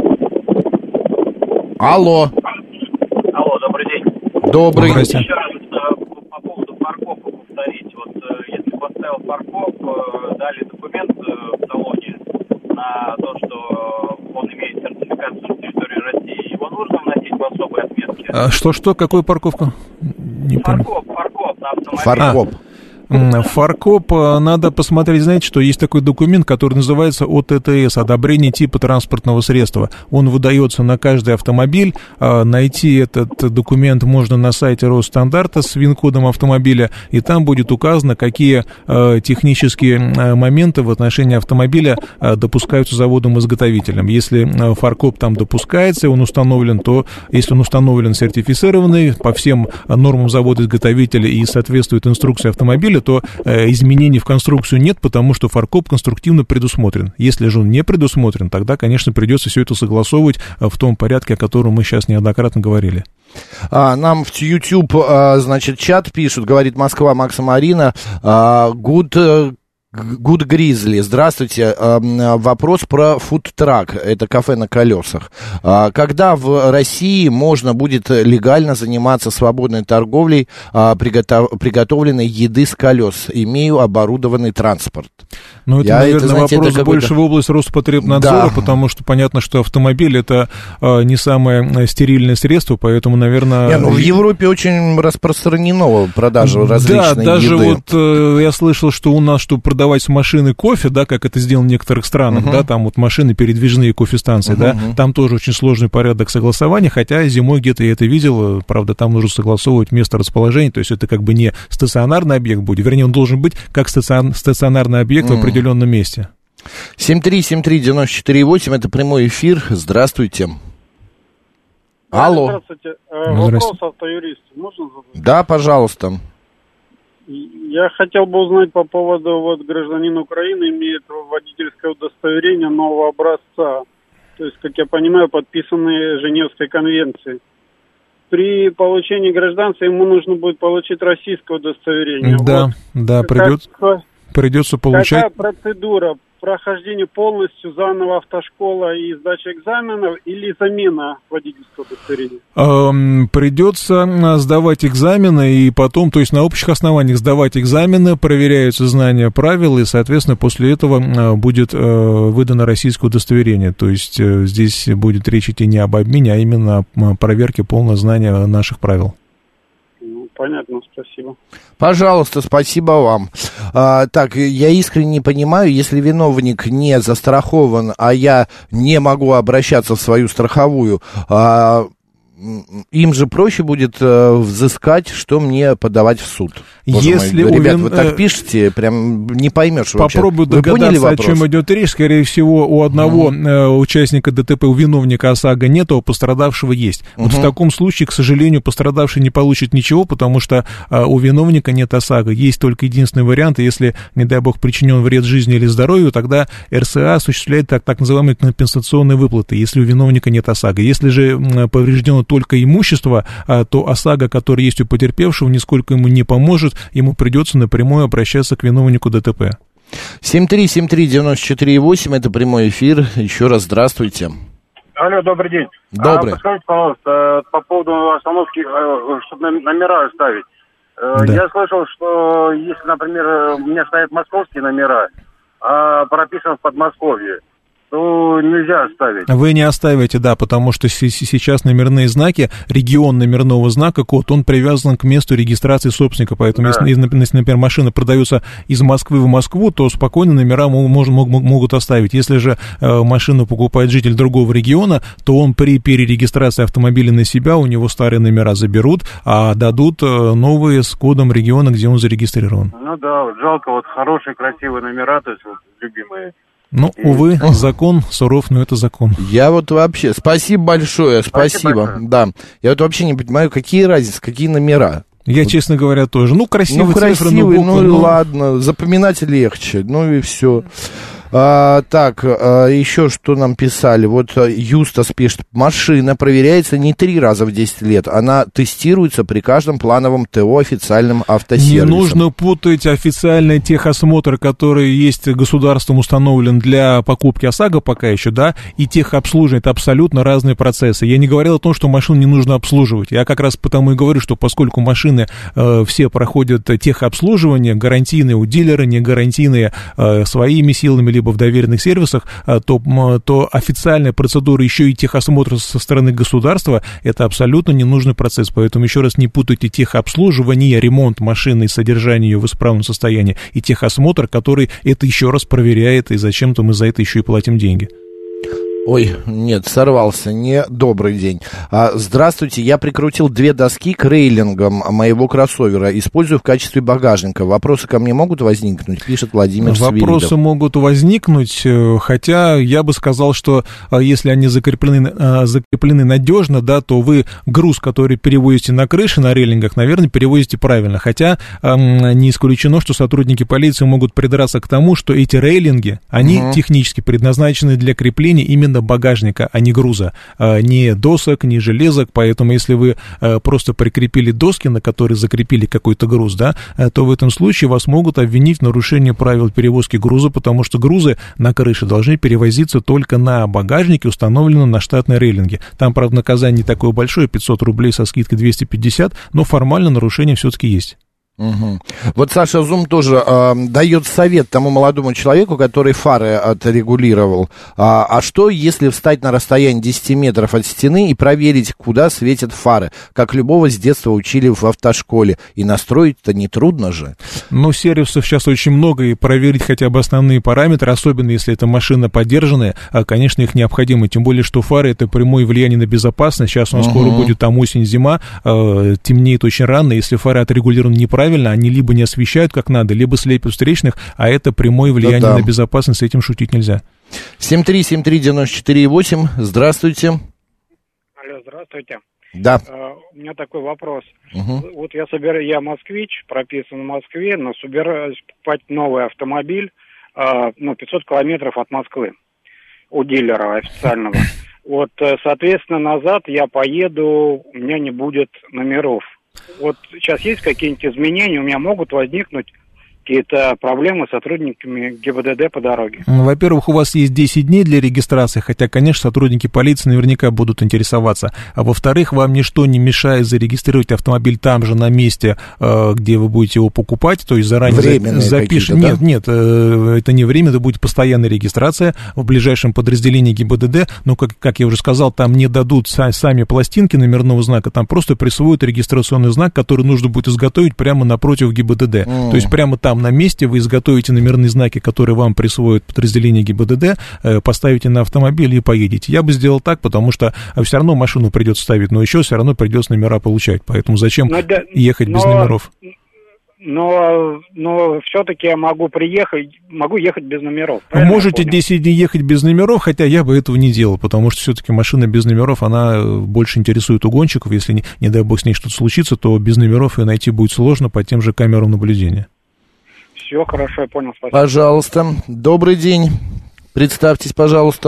Алло. Алло, добрый день. Добрый. Еще раз по поводу парковки повторить. Вот если поставил парков, дали документ в талоне на то, что он имеет сертификацию на территории России, его нужно вносить в особые отметки? А что-что? Какую парковку? Не парков, парков на автомобиле. Фаркоп. Фаркоп, надо посмотреть, знаете, что есть такой документ, который называется о тэ тэ эс, одобрение типа транспортного средства. Он выдается на каждый автомобиль. Найти этот документ можно на сайте Росстандарта с ВИН-кодом автомобиля, и там будет указано, какие технические моменты в отношении автомобиля допускаются заводом-изготовителем. Если фаркоп там допускается, он установлен, то если он установлен сертифицированный по всем нормам завода-изготовителя и соответствует инструкции автомобиля, то э, изменений в конструкцию нет, потому что фаркоп конструктивно предусмотрен. Если же он не предусмотрен, тогда, конечно, придется все это согласовывать в том порядке, о котором мы сейчас неоднократно говорили. А, нам в YouTube, а, значит, чат пишут, говорит Москва, Макса Марина, а, good... Good Grizzly, здравствуйте. Вопрос про фудтрак, это кафе на колесах. Когда в России можно будет легально заниматься свободной торговлей приготов... приготовленной еды с колес? Имею оборудованный транспорт. Ну, это, Я, наверное, это, знаете, вопрос это больше в область Роспотребнадзора, да. Потому что понятно, что автомобиль — это не самое стерильное средство, поэтому, наверное... Не, ну, в Европе очень распространено продажа различной еды. Да, даже еды. Вот я слышал, что у нас, чтобы продавать машины кофе, да, как это сделано в некоторых странах, uh-huh. да, там вот машины передвижные кофестанции, uh-huh. да, там тоже очень сложный порядок согласования, хотя зимой где-то я это видел, правда, там нужно согласовывать место расположения, то есть это как бы не стационарный объект будет, вернее, он должен быть как стационарный объект uh-huh. в определенном месте. семь три семь три девять четыре восемь, это прямой эфир, здравствуйте. Алло. Здравствуйте. Ну, вопрос автоюрист. Можно задать? Да, пожалуйста. Я хотел бы узнать по поводу, вот гражданин Украины имеет водительское удостоверение нового образца, то есть, как я понимаю, подписанные Женевской конвенцией. При получении гражданства ему нужно будет получить российское удостоверение. Да, вот. да, придется, как, придется получать. Какая процедура? Прохождение полностью заново автошкола и сдача экзаменов или замена водительского удостоверения? Эм, придется сдавать экзамены и потом, то есть на общих основаниях сдавать экзамены, проверяются знания правил, и, соответственно, после этого будет э, выдано российское удостоверение. То есть э, здесь будет речь идти не об обмене, а именно о проверке полного знания наших правил. Понятно, спасибо. Пожалуйста, спасибо вам. А, так, я искренне не понимаю, если виновник не застрахован, а я не могу обращаться в свою страховую, а, им же проще будет э, взыскать, что мне подавать в суд. Если мой, ребят, вин... вы так пишете, прям не поймешь вообще. Попробую вы догадаться, о чем идет речь. Скорее всего, у одного uh-huh. э, участника ДТП, у виновника ОСАГО нет, а у пострадавшего есть. Uh-huh. Вот в таком случае, к сожалению, пострадавший не получит ничего, потому что э, у виновника нет ОСАГО. Есть только единственный вариант, если, не дай бог, причинен вред жизни или здоровью, тогда эр эс а осуществляет так, так называемые компенсационные выплаты, если у виновника нет ОСАГО. Если же э, повреждено только имущество, то ОСАГО, который есть у потерпевшего, нисколько ему не поможет, ему придется напрямую обращаться к виновнику ДТП. семь три семь три девять четыре восемь, это прямой эфир. Еще раз здравствуйте. Алло, добрый день. Добрый. А, подскажите, пожалуйста, по поводу остановки, чтобы номера ставить. Да. Я слышал, что если, например, у меня стоят московские номера, а прописан в Подмосковье, то нельзя оставить. Вы не оставите, да, потому что сейчас номерные знаки, регион номерного знака, код, он привязан к месту регистрации собственника, поэтому да. если, например, машина продается из Москвы в Москву, то спокойно номера могут, могут оставить. Если же э, машину покупает житель другого региона, то он при перерегистрации автомобиля на себя, у него старые номера заберут, а дадут э, новые с кодом региона, где он зарегистрирован. Ну да, вот жалко, вот хорошие, красивые номера, то есть вот, любимые. Ну, увы, закон суров, но это закон. Я вот вообще... Спасибо большое, спасибо. спасибо большое. Да. Я вот вообще не понимаю, какие разницы, какие номера. Я, вот. честно говоря, тоже. Ну, красивые, ну, красивые цифры, ну, буквы, ну, ну, ладно, запоминать легче, ну и все. А, так, а, еще что нам писали. Вот Юстас пишет, машина проверяется не три раза в десять лет, она тестируется при каждом плановом ТО официальным автосервисом. Не нужно путать официальный техосмотр, который есть государством установлен для покупки ОСАГО пока еще, да, и техобслуживание. Это абсолютно разные процессы. Я не говорил о том, что машину не нужно обслуживать. Я как раз потому и говорю, что поскольку машины э, все проходят техобслуживание, гарантийные у дилера, не гарантийные э, своими силами, либо где-либо в доверенных сервисах, то, то официальная процедура еще и техосмотра со стороны государства – это абсолютно ненужный процесс. Поэтому еще раз не путайте техобслуживание, ремонт машины и содержание ее в исправном состоянии и техосмотр, который это еще раз проверяет, и зачем-то мы за это еще и платим деньги. Ой, нет, сорвался, не добрый день. А, здравствуйте, я прикрутил две доски к рейлингам моего кроссовера, использую в качестве багажника. Вопросы ко мне могут возникнуть, пишет Владимир Свиридов. Вопросы могут возникнуть, хотя я бы сказал, что если они закреплены, закреплены надежно, да, то вы груз, который перевозите на крыше, на рейлингах, наверное, перевозите правильно. Хотя не исключено, что сотрудники полиции могут придраться к тому, что эти рейлинги, они угу. технически предназначены для крепления именно багажника, а не груза, не досок, не железок, поэтому если вы просто прикрепили доски, на которые закрепили какой-то груз, да, то в этом случае вас могут обвинить в нарушении правил перевозки груза, потому что грузы на крыше должны перевозиться только на багажнике, установленном на штатной рейлинге. Там, правда, наказание не такое большое, пятьсот рублей со скидкой двести пятьдесят, но формально нарушение все-таки есть. Угу. Вот Саша Зум тоже э, дает совет тому молодому человеку, который фары отрегулировал. А, а что, если встать на расстоянии десять метров от стены и проверить, куда светят фары, как любого с детства учили в автошколе, и настроить-то нетрудно же? Ну, сервисов сейчас очень много, и проверить хотя бы основные параметры, особенно если эта машина подержанная, конечно, их необходимо, тем более, что фары — это прямое влияние на безопасность. Сейчас у нас угу. скоро будет там осень-зима, э, темнеет очень рано, если фары отрегулированы неправильно, правильно, они либо не освещают как надо, либо слепят встречных, а это прямое влияние да, да. на безопасность, с этим шутить нельзя. семь три семь три девять четыре восемь, здравствуйте. Алло, здравствуйте. Да. Uh, у меня такой вопрос. Угу. Вот я собираю, я москвич, прописан в Москве, но собираюсь покупать новый автомобиль, uh, ну, пятьсот километров от Москвы у дилера официального. Вот, соответственно, назад я поеду, у меня не будет номеров. Вот сейчас есть какие-нибудь изменения, у меня могут возникнуть какие-то проблемы с сотрудниками ГИБДД по дороге? Во-первых, у вас есть десять дней для регистрации, хотя, конечно, сотрудники полиции наверняка будут интересоваться. А во-вторых, вам ничто не мешает зарегистрировать автомобиль там же, на месте, где вы будете его покупать, то есть заранее запишите. Нет, да? нет, это не время, это будет постоянная регистрация в ближайшем подразделении ГИБДД, но, как, как я уже сказал, там не дадут сами пластинки номерного знака, там просто присвоят регистрационный знак, который нужно будет изготовить прямо напротив ГИБДД. Mm. То есть прямо там на месте вы изготовите номерные знаки, которые вам присвоит подразделение ГИБДД, поставите на автомобиль и поедете. Я бы сделал так, потому что все равно машину придется ставить, но еще все равно придется номера получать. Поэтому зачем но, ехать но, без номеров? Но, но все-таки я могу приехать, могу ехать без номеров. Можете десять дней ехать без номеров, хотя я бы этого не делал, потому что все-таки машина без номеров, она больше интересует угонщиков. Если, не, не дай бог, с ней что-то случится, то без номеров ее найти будет сложно по тем же камерам наблюдения. Все, хорошо, я понял, спасибо. Пожалуйста. Добрый день. Представьтесь, пожалуйста.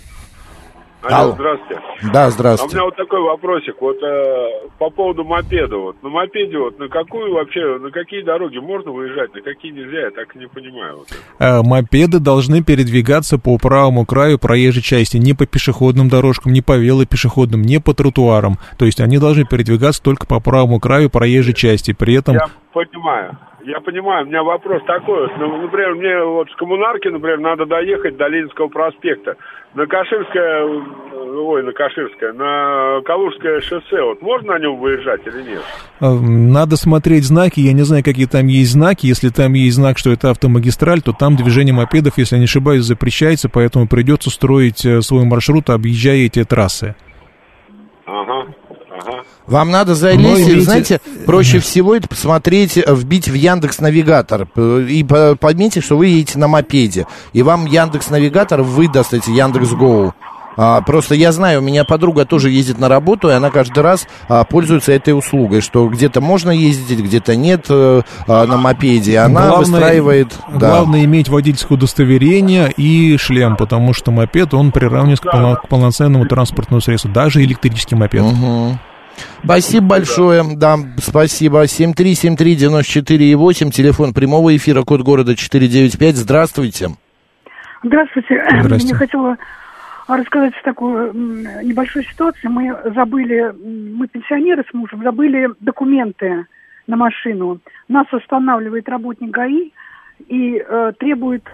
Алло, здравствуйте. Да, здравствуйте. А у меня вот такой вопросик, вот э, по поводу мопеда, вот, на мопеде, вот, на какую вообще, на какие дороги можно выезжать, на какие нельзя, я так и не понимаю. Вот а, мопеды должны передвигаться по правому краю проезжей части, не по пешеходным дорожкам, не по велопешеходным, не по тротуарам, то есть они должны передвигаться только по правому краю проезжей части, при этом... Я понимаю. Я понимаю, у меня вопрос такой, ну, например, мне вот с Коммунарки, например, надо доехать до Ленинского проспекта, на Каширское, ой, на Каширское, на Калужское шоссе, вот можно на нем выезжать или нет? Надо смотреть знаки, я не знаю, какие там есть знаки, если там есть знак, что это автомагистраль, то там движение мопедов, если я не ошибаюсь, запрещается, поэтому придется строить свой маршрут, объезжая эти трассы. Ага. Ага. Вам надо залезть, имеете... знаете, проще всего это посмотреть, вбить в Яндекс.Навигатор и подметить, что вы едете на мопеде, и вам Яндекс.Навигатор выдаст эти Яндекс.Гоу. А, просто я знаю, у меня подруга тоже ездит на работу, и она каждый раз а, пользуется этой услугой, что где-то можно ездить, где-то нет а, на мопеде. Она главное, выстраивает... Главное да. иметь водительское удостоверение и шлем, потому что мопед, он приравнивается к, полно, к полноценному транспортному средству, даже электрический мопед. Угу. Спасибо большое, да, спасибо. семь три семь три девять четыре восемь, телефон прямого эфира, код города четыреста девяносто пять. Здравствуйте. Здравствуйте. Здравствуйте. Я хотела рассказать такую небольшую ситуацию. Мы забыли, мы пенсионеры с мужем, забыли документы на машину. Нас останавливает работник ГАИ и э, требует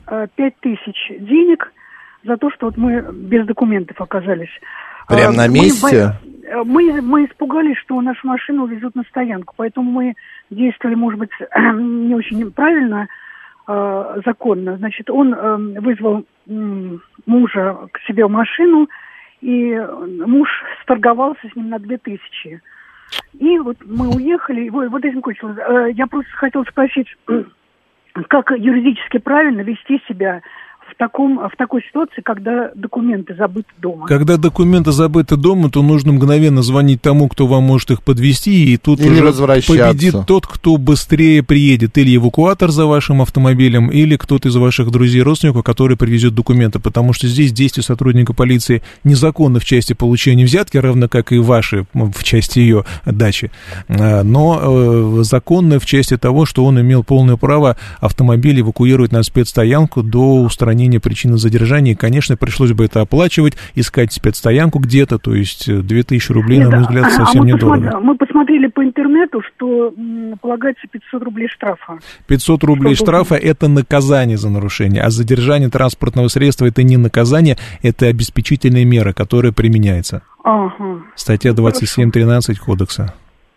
пять тысяч денег за то, что вот мы без документов оказались. Прям на месте? Мы, мы, мы испугались, что нашу машину увезут на стоянку, поэтому мы действовали, может быть, не очень правильно, законно. Значит, он вызвал мужа к себе в машину, и муж сторговался с ним на две тысячи. И вот мы уехали, вот, вот этим кончилось. Я просто хотела спросить, как юридически правильно вести себя в, таком, в такой ситуации, когда документы забыты дома? Когда документы забыты дома, то нужно мгновенно звонить тому, кто вам может их подвезти, и тут или уже победит тот, кто быстрее приедет. Или эвакуатор за вашим автомобилем, или кто-то из ваших друзей, родственников, который привезет документы, потому что здесь действия сотрудника полиции незаконны в части получения взятки, равно как и ваши в части ее отдачи, но законны в части того, что он имел полное право автомобиль эвакуировать на спецстоянку до устранения причины задержания. И, конечно, пришлось бы это оплачивать, искать спецстоянку где-то, то есть две тысячи рублей, Нет, на мой взгляд, а, совсем а мы недорого. Посмотри, мы посмотрели по интернету, что м, полагается пятьсот рублей штрафа. пятьсот рублей что штрафа – это наказание за нарушение, а задержание транспортного средства – это не наказание, это обеспечительная мера, которая применяется. Ага. Статья двадцать семь тринадцать кодекса.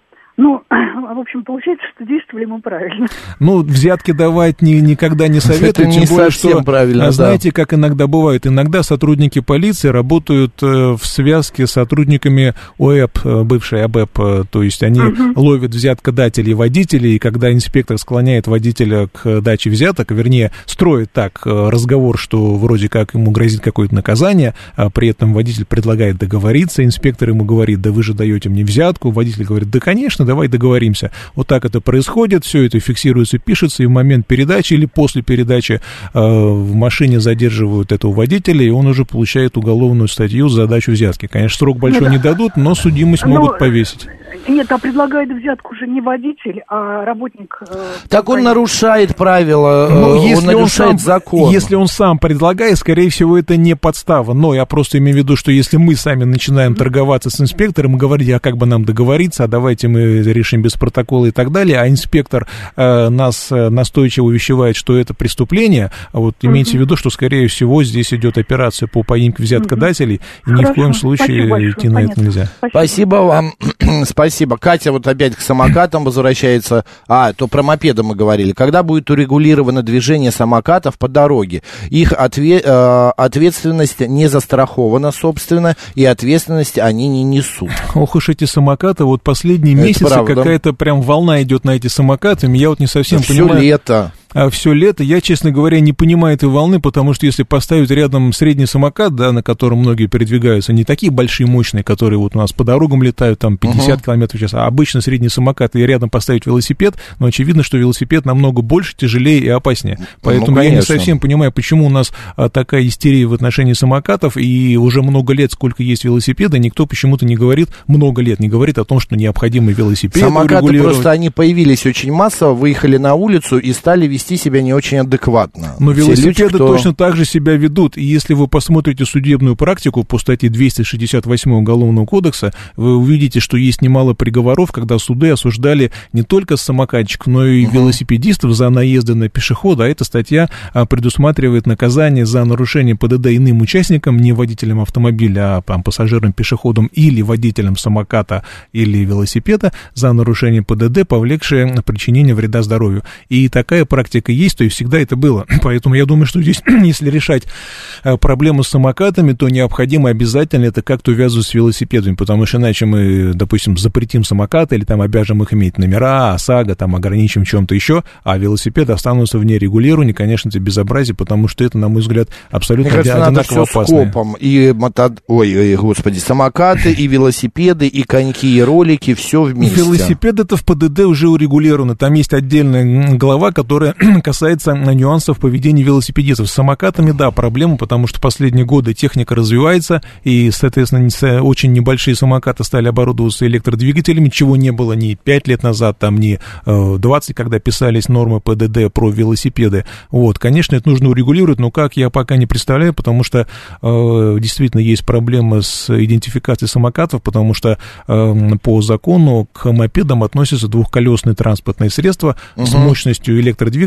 Ну, в общем, получается, что действовали мы правильно. Ну, взятки давать ни, никогда не советую, это тем не более, что, правильно, знаете, да. как иногда бывает, иногда сотрудники полиции работают э, в связке с сотрудниками ОЭП, э, бывшей АБЭП, то есть они uh-huh. ловят взяткодателей и водителей, и когда инспектор склоняет водителя к даче взяток, вернее, строит так э, разговор, что вроде как ему грозит какое-то наказание, а при этом водитель предлагает договориться, инспектор ему говорит, да вы же даете мне взятку, водитель говорит, да, конечно, давай договоримся. Вот так это происходит, все это фиксируется, пишется, и в момент передачи или после передачи э, в машине задерживают этого водителя, и он уже получает уголовную статью за дачу взятки. Конечно, срок большой Нет, не дадут, но судимость но, могут повесить. Нет, а предлагает взятку уже не водитель, а работник. Э, так он нарушает правила, ну, он если нарушает он сам, закон. Если он сам предлагает, скорее всего, это не подстава. Но я просто имею в виду, что если мы сами начинаем торговаться с инспектором и говорить, а как бы нам договориться, а давайте мы решим без протокола и так далее, а инспектор э, нас э, настойчиво увещевает, что это преступление, а вот uh-huh. имейте в виду, что, скорее всего, здесь идет операция по поимке взяткодателей, uh-huh. и ни Хорошо. в коем случае Спасибо идти большое. на Понятно. это нельзя. Спасибо, Спасибо вам. Спасибо. Катя вот опять к самокатам возвращается. А, то про мопеды мы говорили. Когда будет урегулировано движение самокатов по дороге? Их отве- э, ответственность не застрахована, собственно, и ответственность они не несут. Ох уж эти самокаты, вот последние это месяцы правда. какая-то прям волна идет на эти самокаты, я вот не совсем да понимаю. Все лето. А все лето, я, честно говоря, не понимаю этой волны, потому что если поставить рядом средний самокат, да, на котором многие передвигаются, не такие большие, мощные, которые вот у нас по дорогам летают, там, пятьдесят uh-huh. километров в час, а обычно средний самокат, и рядом поставить велосипед, но очевидно, что велосипед намного больше, тяжелее и опаснее. Поэтому ну, я не совсем понимаю, почему у нас а, такая истерия в отношении самокатов, и уже много лет, сколько есть велосипеды, никто почему-то не говорит, много лет не говорит о том, что необходимы велосипеды. Самокаты просто, они появились очень массово, выехали на улицу и стали вести вести себя не очень адекватно. Но Все велосипеды люди, кто... точно так же себя ведут. И если вы посмотрите судебную практику по статье двести шестьдесят восемь Уголовного кодекса, вы увидите, что есть немало приговоров, когда суды осуждали не только самокатчиков, но и угу. велосипедистов за наезды на пешехода. А эта статья предусматривает наказание за нарушение ПДД иным участникам, не водителям автомобиля, а там, пассажирам, пешеходам или водителям самоката или велосипеда за нарушение ПДД, повлекшее причинение вреда здоровью. И такая практика есть, то есть всегда это было. Поэтому я думаю, что здесь, если решать проблему с самокатами, то необходимо обязательно это как-то увязывать с велосипедами, потому что иначе мы, допустим, запретим самокаты или там обяжем их иметь номера, ОСАГО, там ограничим чем-то еще, а велосипеды останутся вне регулирования. Конечно, это безобразие, потому что это, на мой взгляд, абсолютно Мне кажется, одинаково надо все опасное. Скопом. И мото... Ой, ой, господи, самокаты, и велосипеды, и коньки, и ролики, все вместе. Велосипеды-то в ПДД уже урегулированы. Там есть отдельная глава, которая касается нюансов поведения велосипедистов. С самокатами, да, проблема, потому что последние годы техника развивается, и, соответственно, очень небольшие самокаты стали оборудоваться электродвигателями, чего не было ни пять лет назад, там, ни двадцать, когда писались нормы ПДД про велосипеды. Вот, конечно, это нужно урегулировать, но как, я пока не представляю, потому что э, действительно есть проблема с идентификацией самокатов, потому что э, по закону к мопедам относятся двухколесные транспортные средства угу. с мощностью электродвигателя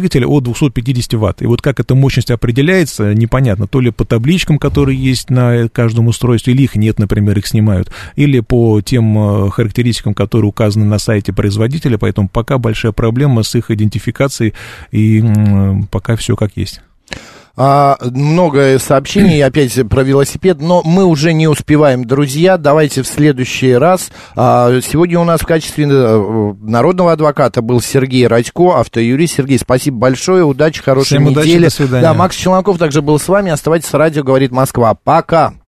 двигателя от двухсот пятидесяти ватт. И вот как эта мощность определяется, непонятно. То ли по табличкам, которые есть на каждом устройстве, или их нет, например, их снимают, или по тем характеристикам, которые указаны на сайте производителя. Поэтому пока большая проблема с их идентификацией, и пока все как есть. А, много сообщений опять про велосипед, но мы уже не успеваем, друзья. Давайте в следующий раз. А, сегодня у нас в качестве народного адвоката был Сергей Радько, автоюрист. Сергей, спасибо большое, удачи, хорошей Всем недели. Удачи, до свидания. Да, Макс Челноков также был с вами. Оставайтесь с радио «Говорит Москва». Пока.